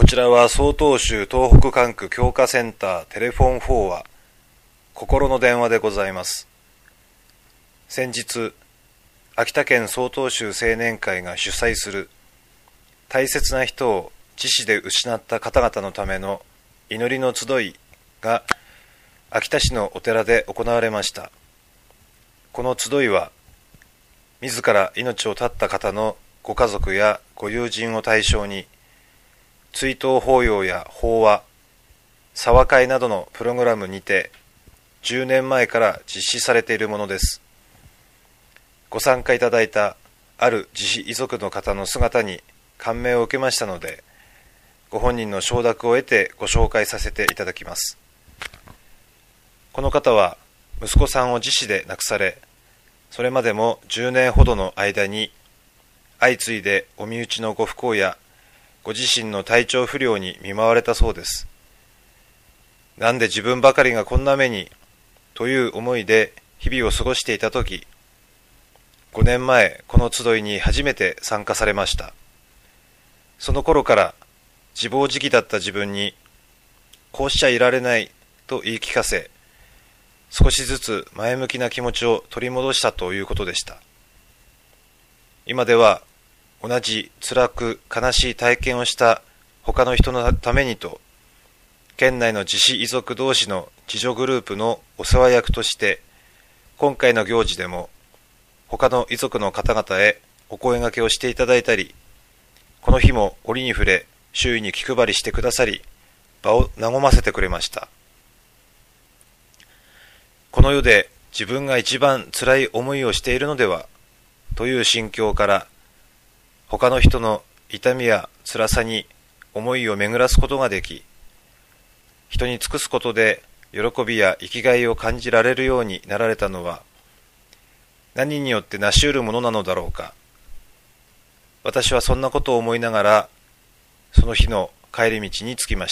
ちらは曹洞宗東北管区教化センターテレフォン4話心の電話でございます。先日、秋田県曹洞宗青年会が主催する大切な人を自死で失った方々のための祈りの集いが秋田市のお寺で行われました。この集いは自ら命を絶った方のご家族やご友人を対象に追悼法要や法話、茶話会などのプログラムにて10年前から実施されているものです。ご参加いただいたある自死遺族の方の姿に感銘を受けましたので、ご本人の承諾を得てご紹介させていただきます。この方は息子さんを自死で亡くされ、それまでも10年ほどの間に相次いでお身内のご不幸やご自身の体調不良に見舞われたそうです。なんで自分ばかりがこんな目にという思いで日々を過ごしていたとき、5年前この集いに初めて参加されました。その頃から自暴自棄だった自分にこうしちゃいられないと言い聞かせ、少しずつ前向きな気持ちを取り戻したということでした。今では同じ辛く悲しい体験をした他の人のためにと、県内の自死遺族同士の自助グループのお世話役として、今回の行事でも他の遺族の方々へお声掛けをしていただいたり、この日も折に触れ周囲に気配りしてくださり、場を和ませてくれました。この世で自分が一番辛い思いをしているのではという心境から、他の人の痛みや辛さに思いを巡らすことができ、人に尽くすことで喜びや生きがいを感じられるようになられたのは、何によって成し得るものなのだろうか。私はそんなことを思いながら、その日の帰り道に着きました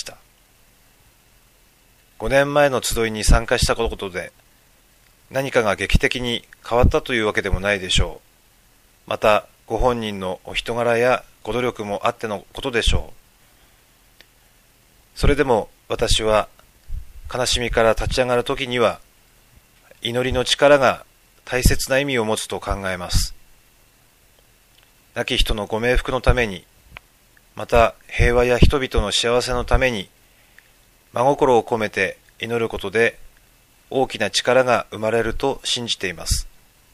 。5年前の集いに参加したことで、何かが劇的に変わったというわけでもないでしょう。また、ご本人のお人柄やご努力もあってのことでしょう。それでも私は悲しみから立ち上がるときには、祈りの力が大切な意味を持つと考えます。亡き人のご冥福のために、また平和や人々の幸せのために、真心を込めて祈ることで大きな力が生まれると信じています。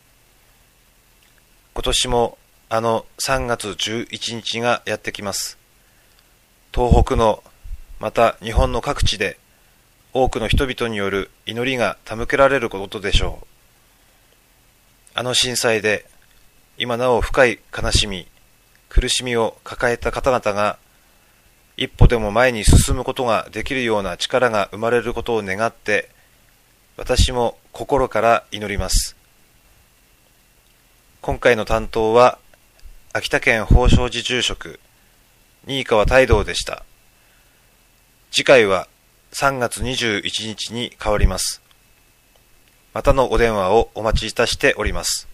今年も3月11日がやってきます。東北のまた日本の各地で多くの人々による祈りが手向けられることでしょう。震災で今なお深い悲しみ、苦しみを抱えた方々が一歩でも前に進むことができるような力が生まれることを願って、私も心から祈ります。今回の担当は秋田県宝生寺住職新川泰道でした。次回は3月21日に変わります。またのお電話をお待ちいたしております。